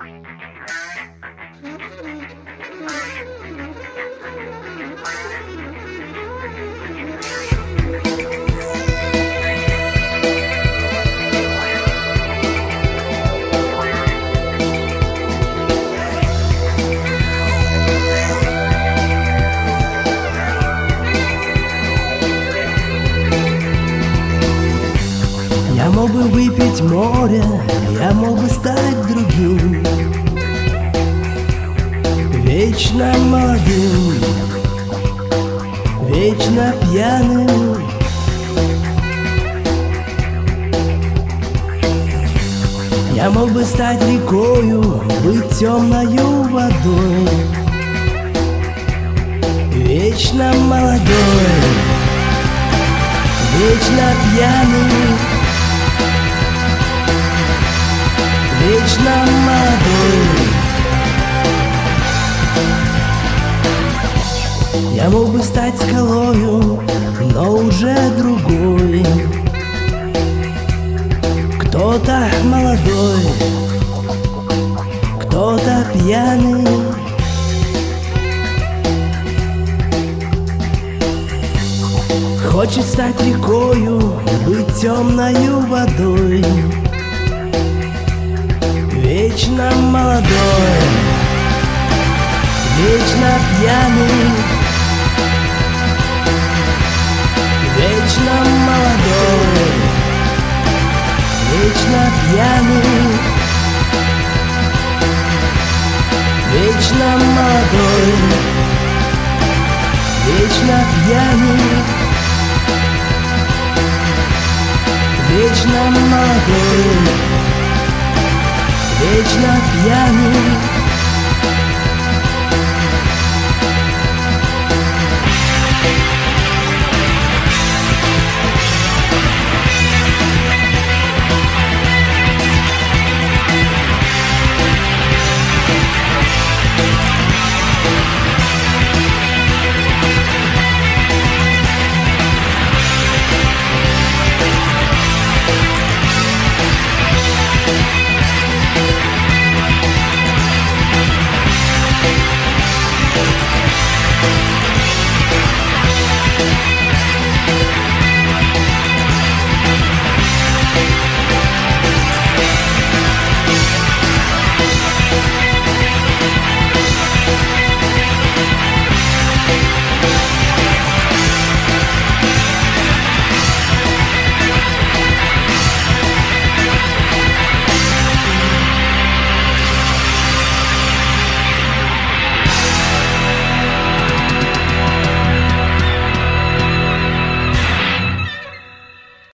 Я мог бы выпить море, я мог бы стать другим, вечно молодым, вечно пьяным. Я мог бы стать рекою, быть темною водой, вечно молодой, вечно пьяный, вечно молодой. Я мог бы стать скалою, но уже другой, кто-то молодой, кто-то пьяный. Хочет стать рекою, быть темною водой, вечно молодой, вечно пьяный, вечно молодой, вечно пьяный, вечно молодой, вечно пьяный, вечно молодой, вечно пьяный.